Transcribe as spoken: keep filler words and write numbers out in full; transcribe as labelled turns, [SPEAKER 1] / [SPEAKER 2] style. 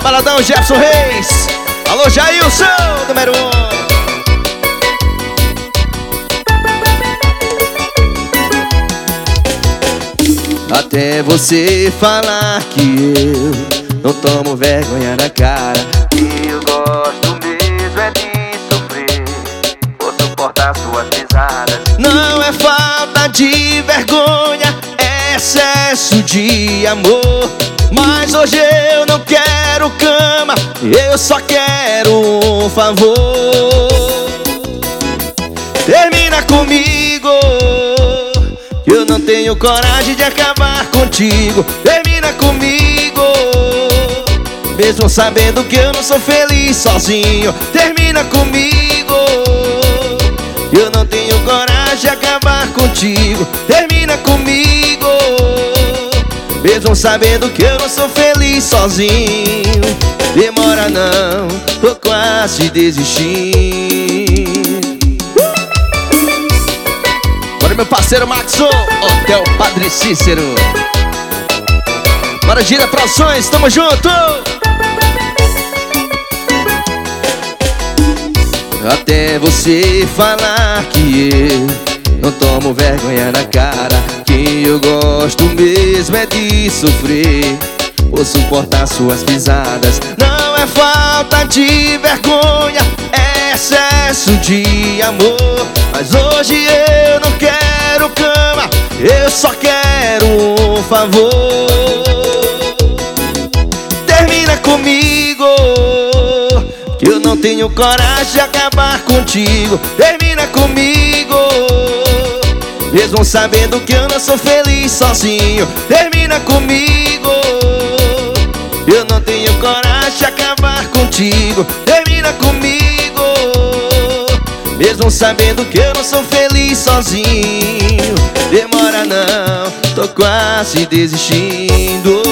[SPEAKER 1] Baladão, Jefferson Reis. Alô, Jailson, número um. Até você falar que eu não tomo vergonha na cara,
[SPEAKER 2] que eu gosto mesmo é de sofrer, vou suportar suas pisadas.
[SPEAKER 1] Não é falta de vergonha, é excesso de amor. Mas hoje eu não quero cama, eu só quero um favor. Termina comigo, que eu não tenho coragem de acabar contigo. Termina comigo, mesmo sabendo que eu não sou feliz sozinho. Termina comigo, que eu não tenho coragem de acabar contigo. Termina comigo, mesmo sabendo que eu não sou feliz sozinho. Demora não, tô quase desistindo. Bora, meu parceiro Maxon, Hotel Padre Cícero. Bora, Gira Produções, tamo junto. Até você falar que eu não tomo vergonha na cara, que eu gosto mesmo é de sofrer, vou suportar suas pisadas. Não é falta de vergonha, é excesso de amor. Mas hoje eu não quero cama, eu só quero um favor. Termina comigo, que eu não tenho coragem de acabar contigo. Termina comigo, mesmo sabendo que eu não sou feliz sozinho. Termina comigo, eu não tenho coragem de acabar contigo. Termina comigo, mesmo sabendo que eu não sou feliz sozinho. Demora não, tô quase desistindo.